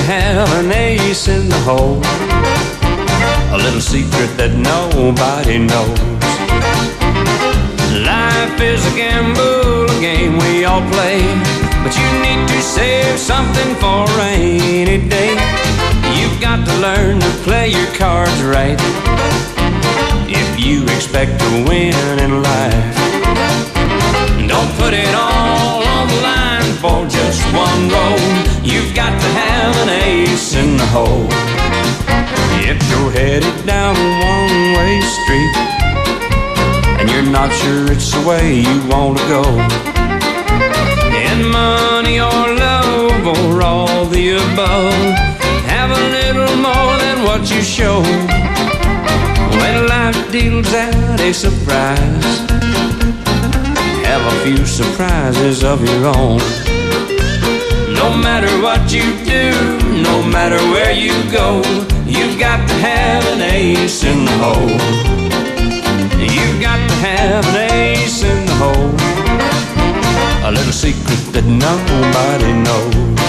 have an ace in the hole, a little secret that nobody knows. Life is a gamble, a game we all play, but you need to save something for a rainy day. You've got to learn to play your cards right if you expect to win in life. Don't put it all on the line for just one roll. You've got to have an ace in the hole. If you're headed down a one-way street and you're not sure it's the way you want to go, in money or love or all the above, have a little more than what you show. When life deals out a surprise, have a few surprises of your own. No matter what you do, no matter where you go, you've got to have an ace in the hole. You've got to have an ace in the hole, a little secret that nobody knows.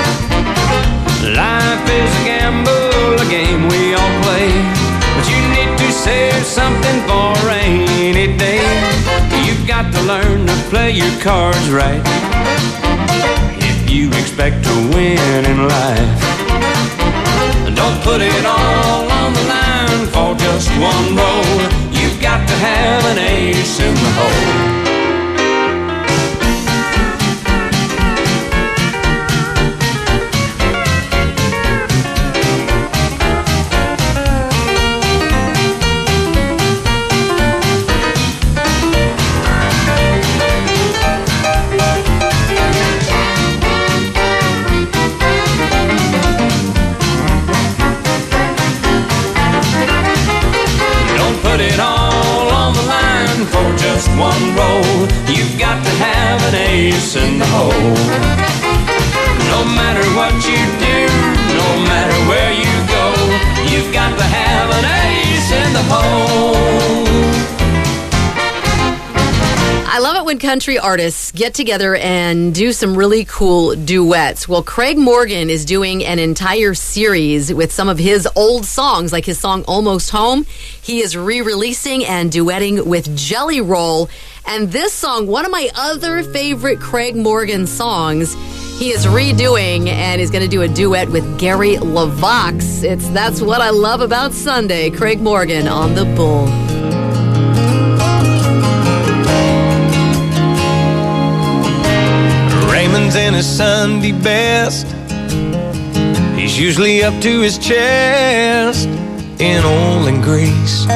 Life is a gamble, a game we all play, but you need to save something for a rainy day. You've got to learn to play your cards right if you expect to win in life. Don't put it all on the line for just one roll. You've got to have an ace in the hole. One roll, you've got to have an ace in the hole. No matter what you do, no matter where you go, you've got to have an ace in the hole. I love it when country artists get together and do some really cool duets. Well, Craig Morgan is doing an entire series with some of his old songs, like his song Almost Home. He is re-releasing and duetting with Jelly Roll. And this song, one of my other favorite Craig Morgan songs, he is redoing and is going to do a duet with Gary LaVox. That's What I Love About Sunday. Craig Morgan on the Bull. Raymond's in his Sunday best. He's usually up to his chest in oil and grease.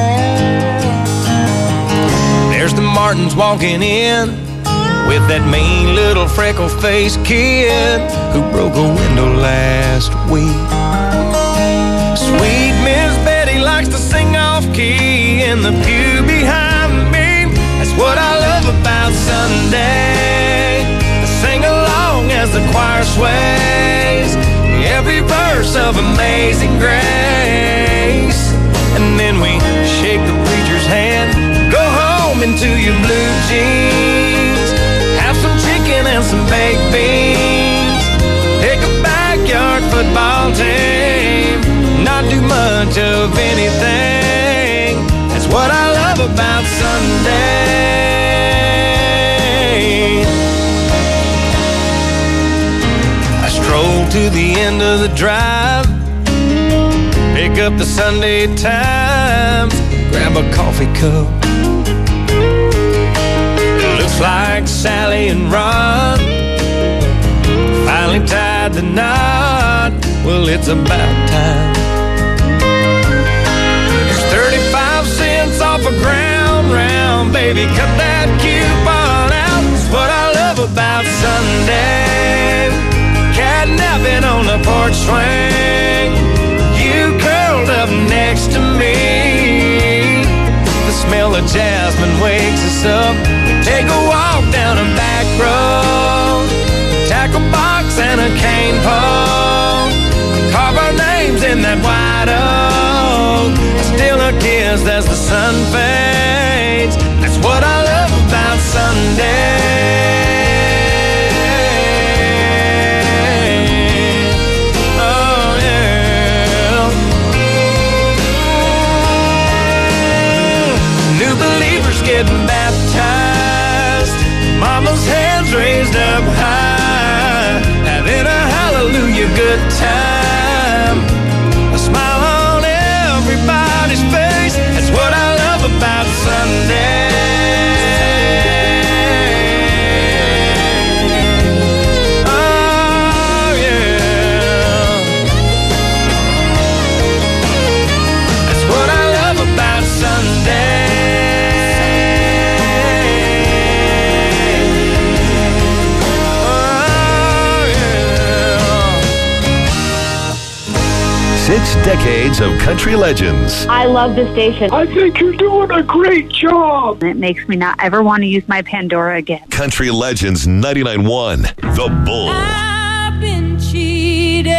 There's the Martins walking in with that mean little freckle-faced kid who broke a window last week. Sweet Miss Betty likes to sing off-key in the pew behind me. That's what I love about Sunday. Sing along as the choir sways every verse of Amazing Grace. And then we shake the preacher's hand, go home into your blue jeans, have some chicken and some baked beans, pick a backyard football team, not do much of anything. That's what I love about Sunday. Stroll to the end of the drive, pick up the Sunday Times, grab a coffee cup. It looks like Sally and Ron finally tied the knot. Well, it's about time. There's 35 cents off a ground round, baby, cut that coupon out. That's what I love about Sunday. Napping on the porch swing, you curled up next to me. The smell of jasmine wakes us up. We take a walk down a back road, tackle box and a cane pole, carve our names in that white oak. Still a kiss as the sun fades. That's what I love about Sunday. 6 decades of country legends. I love the station. I think you're doing a great job. It makes me not ever want to use my Pandora again. Country Legends 99.1, The Bull. I've been cheated,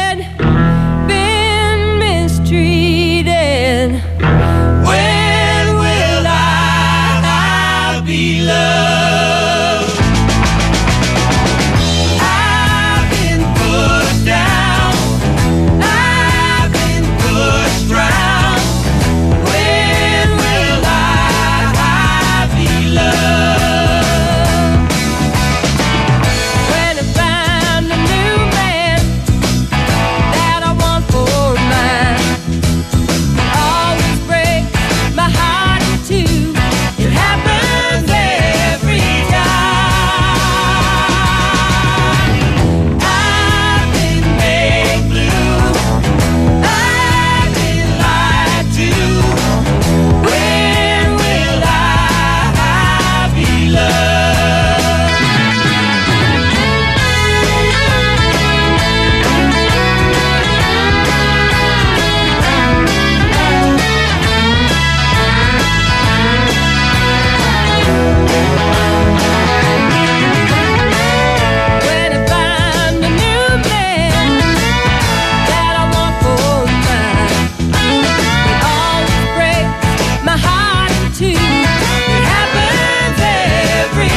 been mistreated. When will I be loved? I've been pushed down, I've been pushed round. When will I be loved? When I find a new man that I want for mine, always breaks my heart in two. It happens every time. I've been made blue, I've been lied to. When will I be loved? When I find a new man that I want for mine, it always breaks my heart in two. It happens every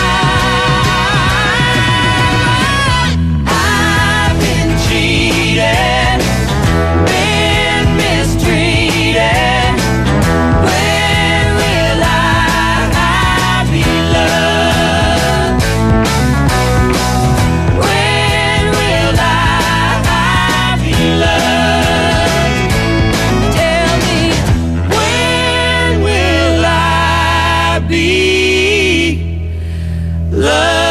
time. I've been cheated, been mistreated. When will I be loved? When will I be loved? Tell me, when will I be loved?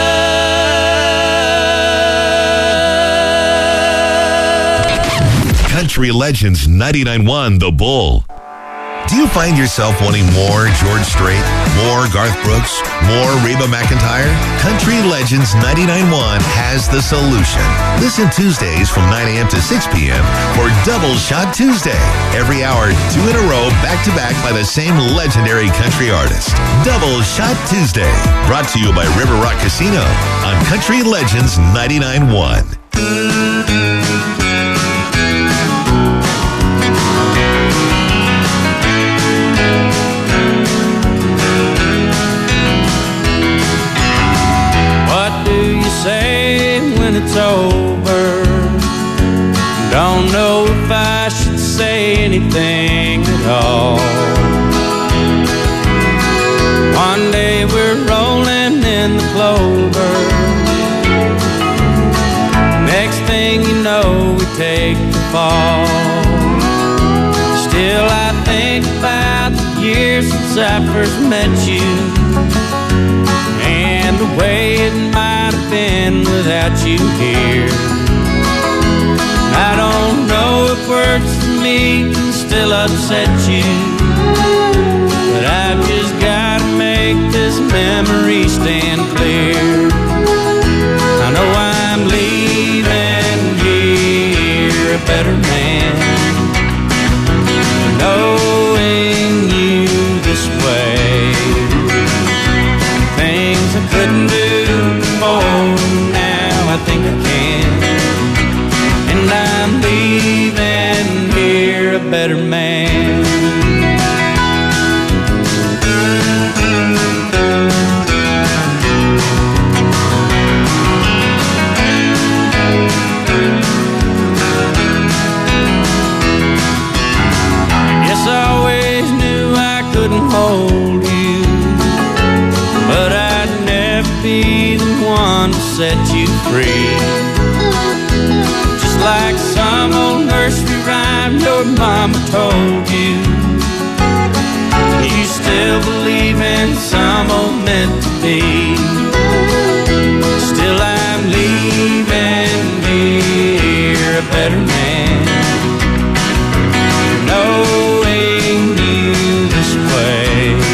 Country Legends 99.1, The Bull. Do you find yourself wanting more George Strait, more Garth Brooks, more Reba McEntire? Country Legends 99.1 has the solution. Listen Tuesdays from 9 a.m. to 6 p.m. for Double Shot Tuesday. Every hour, 2 in a row, back-to-back by the same legendary country artist. Double Shot Tuesday. Brought to you by River Rock Casino on Country Legends 99.1. What do you say when it's over? Don't know if I should say anything at all. One day we're rolling in the clover. Next thing you know, we take the fall. Still I think about the years since I first met you, and the way it might have been without you here. I don't know if words for me can still upset you, but I've just gotta make this memory stand clear. I know I'm leaving here a better man, knowing you this way. Things I couldn't do before, now I think I can. And I'm leaving here a better man. Yes, I always knew I couldn't hold you, but I'd never be the one to set you free. Just like some old nursery rhyme your mama told you, you still believe in some old meant to be. Still I'm leaving here a better man, knowing you this way.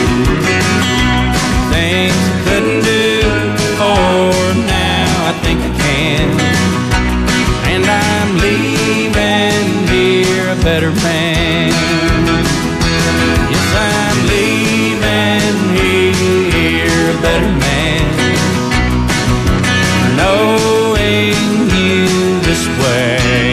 Things I couldn't do before, now I think I can. And I'm leaving here better man. Yes, I'm leaving here a better man, knowing you this way.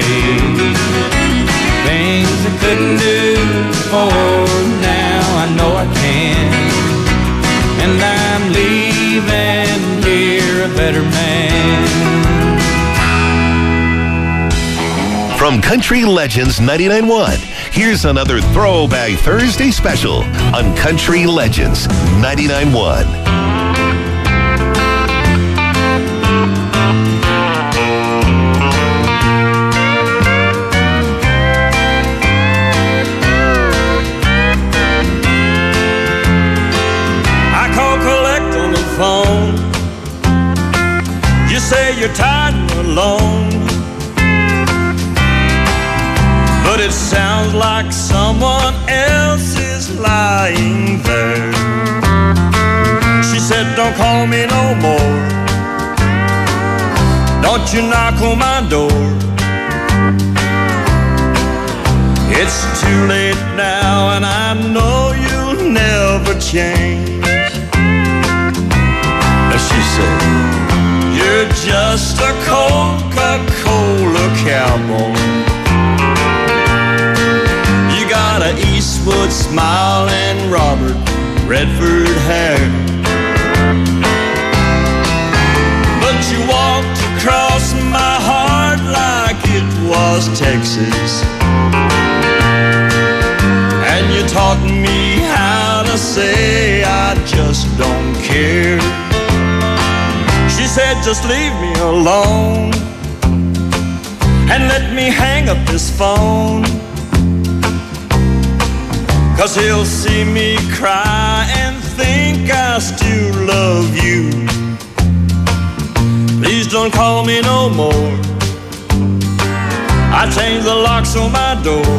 Things I couldn't do before, now I know I can. And I'm leaving here a better man. From Country Legends 99.1, here's another Throwback Thursday special on Country Legends 99.1. Phone. You say you're tired and alone, but it sounds like someone else is lying there. She said, don't call me no more, don't you knock on my door. It's too late now and I know you'll never change. She said, you're just a Coca-Cola cowboy. You got a Eastwood smile and Robert Redford hair, but you walked across my heart like it was Texas, and you taught me how to say I just don't care. She said, just leave me alone and let me hang up this phone, 'cause he'll see me cry and think I still love you. Please don't call me no more, I changed the locks on my door.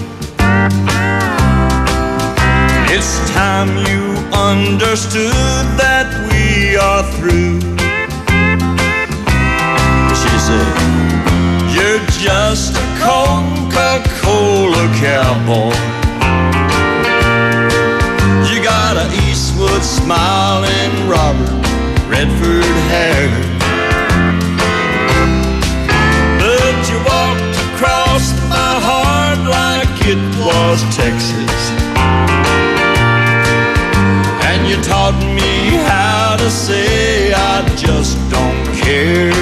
It's time you understood that we are through. She said, you're just a Coca-Cola cowboy. You got an Eastwood smile and Robert Redford hair, but you walked across my heart like it was Texas, and you taught me how to say I just don't care.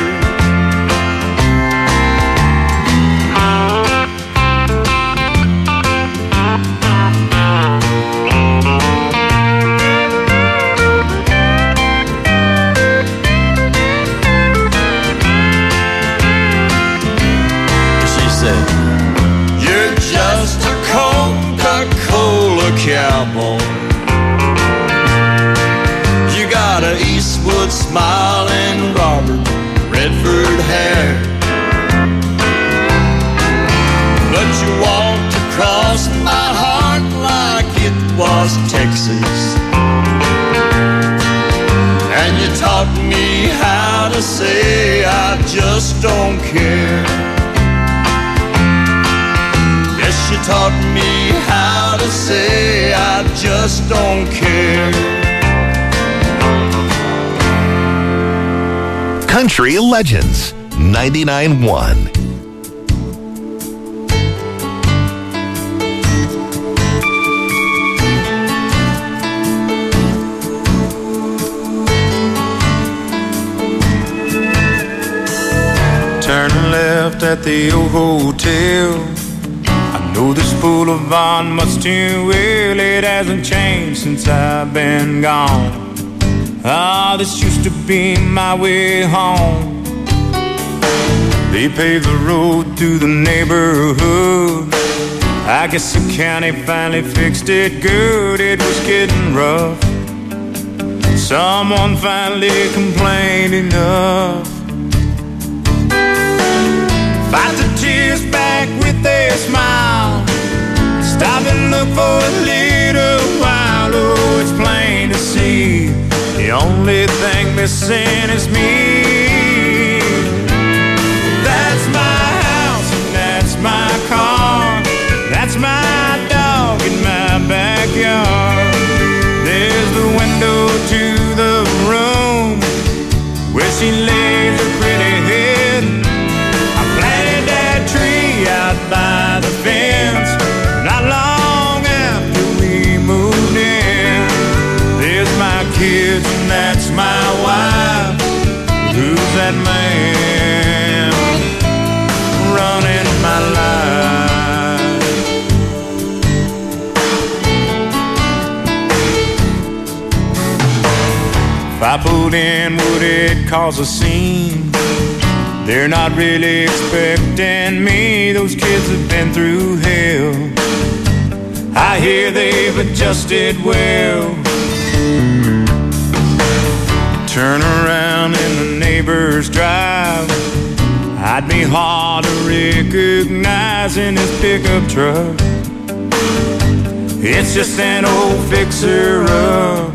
You're just a Coca-Cola cowboy. You got an Eastwood smile and Robert Redford hair, but you walked across my heart like it was Texas, and you taught me how to say I just don't care. She taught me how to say I just don't care. Country Legends 99.1. Turn left at the old hotel. Know this boulevard much too well. It hasn't changed since I've been gone. Ah, this used to be my way home. They paved the road through the neighborhood. I guess the county finally fixed it good. It was getting rough. Someone finally complained enough. Fight the tears back with a smile. Stop and look for a little while. Oh, it's plain to see the only thing missing is me. That's my house and that's my car. that man running my life? If I pulled in, would it cause a scene? They're not really expecting me. Those kids have been through hell. I hear they've adjusted well. Turn around in the neighbor's drive, I'd be hard to recognize in his pickup truck. It's just an old fixer-up.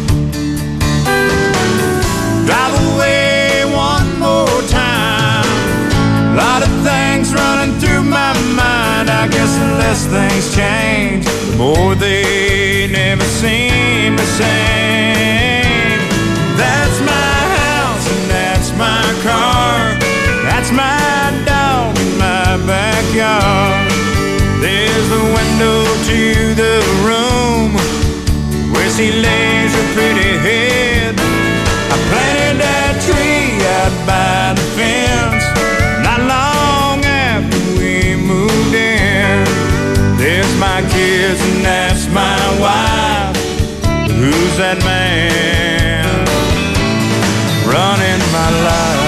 Drive away one more time. A lot of things running through my mind. I guess the less things change, the more they never seem the same. That's my house and that's my car. That's my dog in my backyard. There's the window to the room where she lays her pretty head. I planted that tree out by the fence not long after we moved in. There's my kids and that's my wife. Who's that man running my life?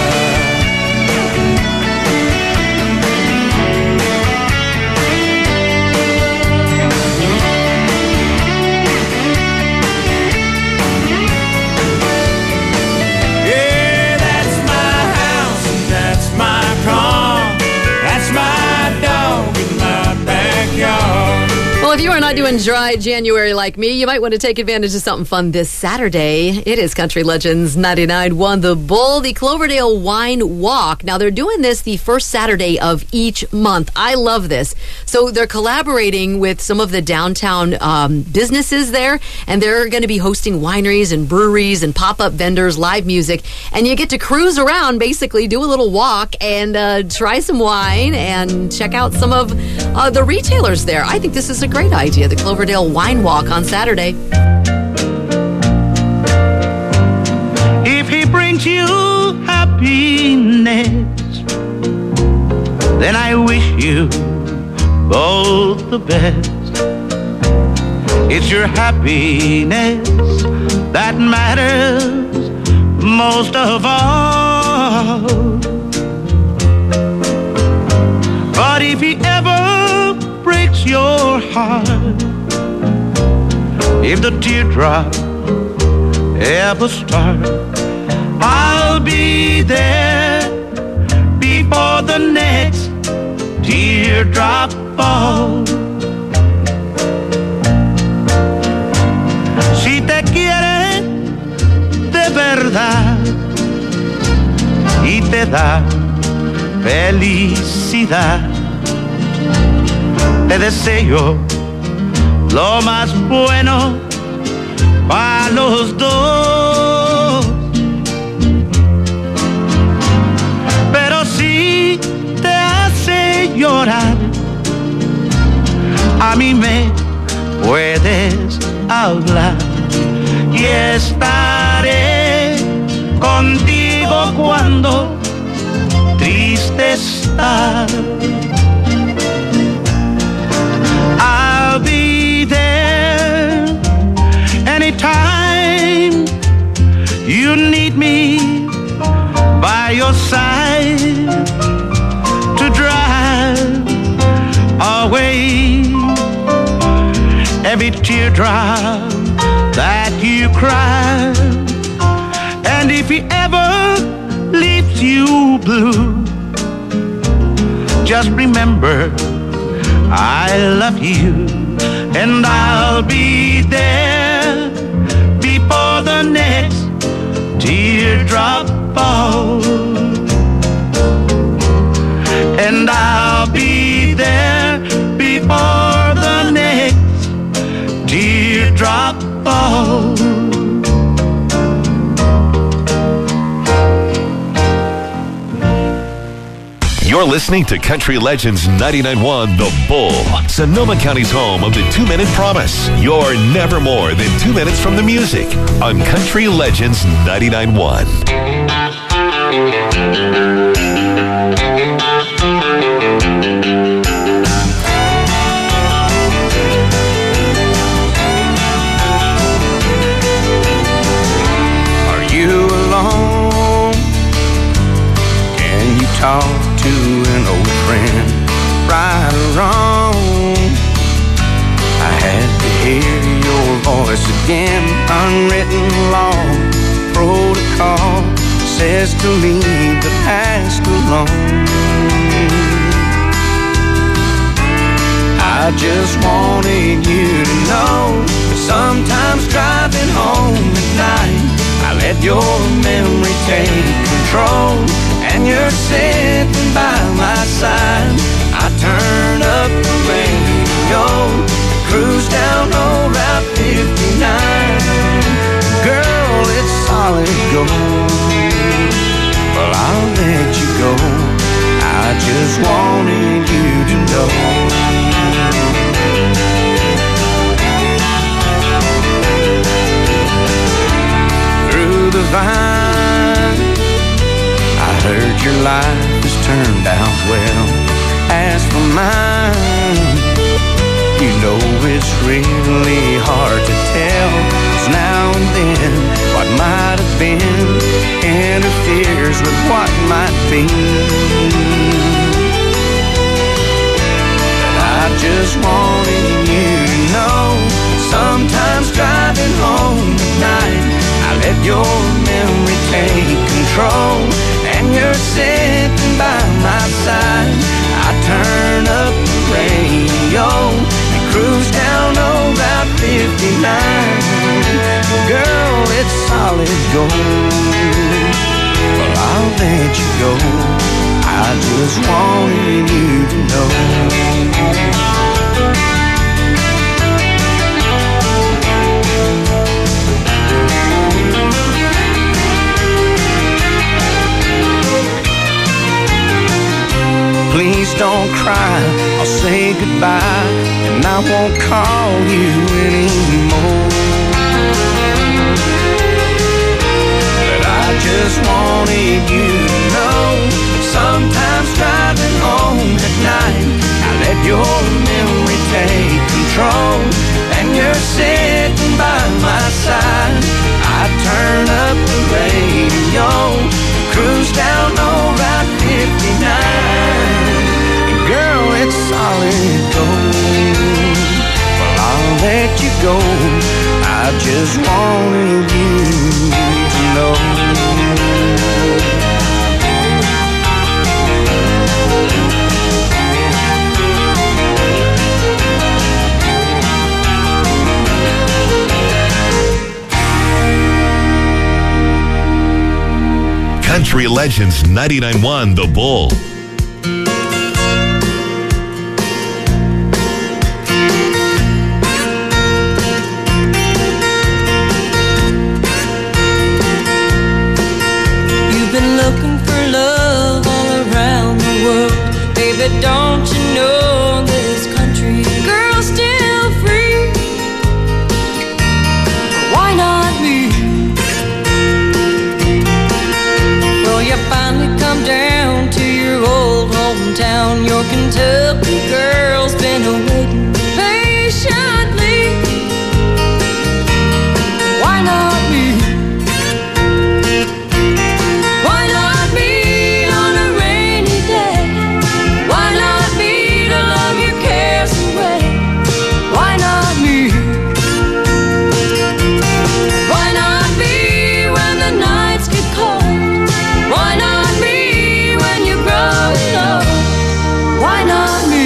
Well, if you are not doing dry January like me, you might want to take advantage of something fun this Saturday. It is Country Legends 99.1 The Bull, the Cloverdale Wine Walk. Now, they're doing this the first Saturday of each month. I love this. So they're collaborating with some of the downtown businesses there, and they're going to be hosting wineries and breweries and pop-up vendors, live music, and you get to cruise around, basically do a little walk and try some wine and check out some of the retailers there. I think this is a great idea, the Cloverdale Wine Walk on Saturday. If he brings you happiness, then I wish you both the best. It's your happiness that matters most of all. But if he ever breaks your heart, if the teardrop ever start, I'll be there before the next teardrop falls. Si te quiere de verdad y te da felicidad, te deseo lo más bueno para los dos. Pero si te hace llorar, a mí me puedes hablar y estaré contigo cuando triste estás. I'll be there anytime you need me by your side to drive away every teardrop that you cry. And if he ever leaves you blue, just remember I love you, and I'll be there before the next teardrop falls. And I'll be there before the next teardrop falls. You're listening to Country Legends 99.1 The Bull, Sonoma County's home of the 2-Minute Promise. You're never more than 2 minutes from the music on Country Legends 99.1. Are you alone? Can you talk to an old friend? Right or wrong, I had to hear your voice again. Unwritten law, protocol says to leave the past alone. I just wanted you to know that sometimes driving home at night, I let your memory take control, and you're sitting by my side. I turn up the radio, cruise down old Route 59. Girl, it's solid gold. Well, I'll let you go. I just wanted you to know. Through the vine, I heard your life has turned out well. As for mine, you know it's really hard to tell, 'cause now and then what might have been interferes with what might be. But I just wanted you to know, sometimes driving home at night, I let your memory take control, and you're sitting by my side. I turn up the radio and cruise down old Route 59. Girl, it's solid gold. Well, I'll let you go. I just wanted you to know. Please don't cry, I'll say goodbye, and I won't call you anymore. But I just wanted you to know, sometimes driving home at night, I let your memory take control, and you're sitting by my side. I turn up the radio, cruise down old Route 59. Girl, it's solid gold. Well, I'll let you go. I just wanted you to know. Country Legends 99.1 The Bull. Don't you know this country girl's still free? Why not me? Well, you finally come down to your old hometown. Your Kentucky girl's been waiting patiently. Why not me? Why not me on a rainy day? Why not me to love your cares away? Why not me? Why not me when the nights get cold? Why not me when you're growing old? Why not me?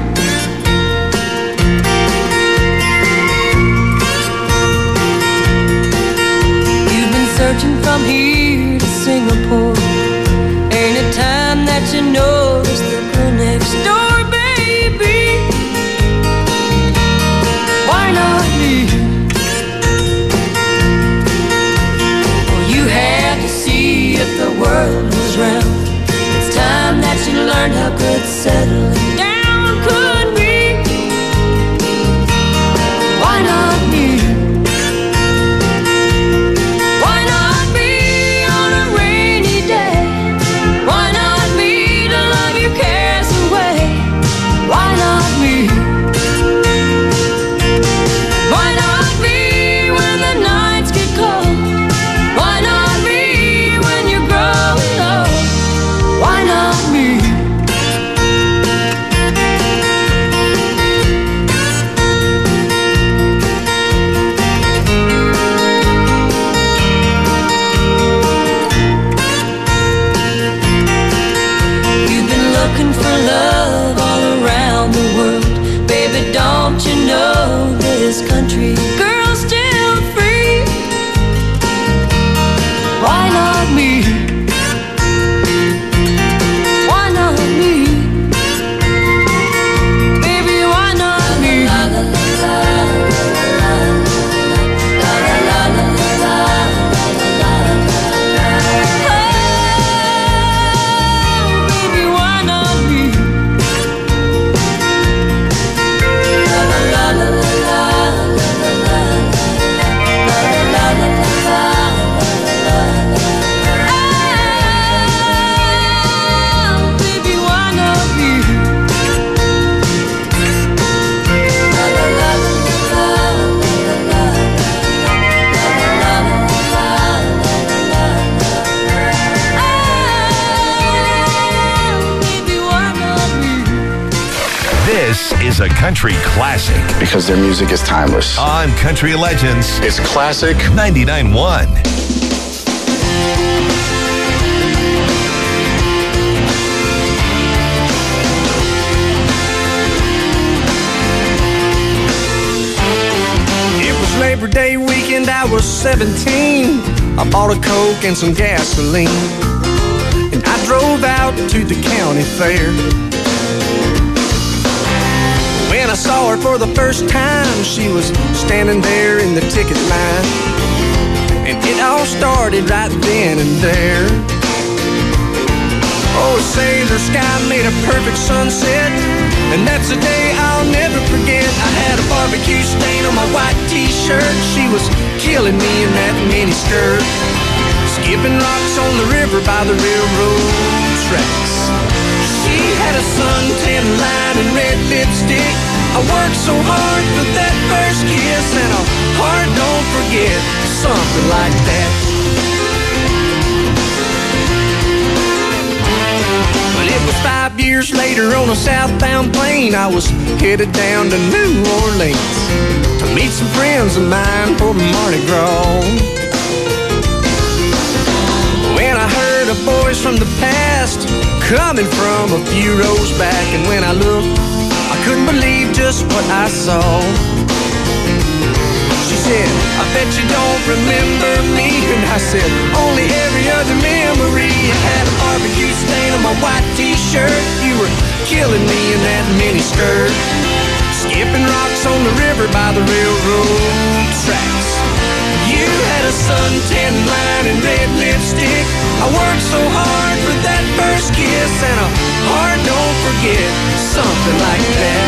You've been searching from here to Singapore. Ain't it time that you notice the girl next door, baby? Why not me? Well, you had to see if the world was round. It's time that you learned how good settling down could be. Why not me? Why not me on a rainy day? looking for love all around the world. Baby, don't you know this country girl's still free? Why not me? Why not me? Baby, why not me? La la la la la la la la. This is a country classic because their music is timeless. on Country Legends It's classic. 99.1. It was Labor Day weekend, I was 17. I bought a Coke and some gasoline, and I drove out to the county fair. When I saw her for the first time, she was standing there in the ticket line, and it all started right then and there. Oh, sailor sky made a perfect sunset, and that's a day I'll never forget. I had a barbecue stain on my white t-shirt. She was killing me in that mini skirt, skipping rocks on the river by the railroad tracks. She had a suntan line and red lipstick. I worked so hard for that first kiss, and a heart don't forget, something like that. But it was 5 years later on a southbound plane. I was headed down to New Orleans to meet some friends of mine for Mardi Gras. When I heard a voice from the past coming from a few rows back, and when I looked, I couldn't believe just what I saw. She said, I bet you don't remember me. And I said, only every other memory. I had a barbecue stain on my white t-shirt. You were killing me in that mini skirt, skipping rocks on the river by the railroad tracks. You had a suntan line and red lipstick. I worked so hard for that first kiss, and a heart don't forget, something like that.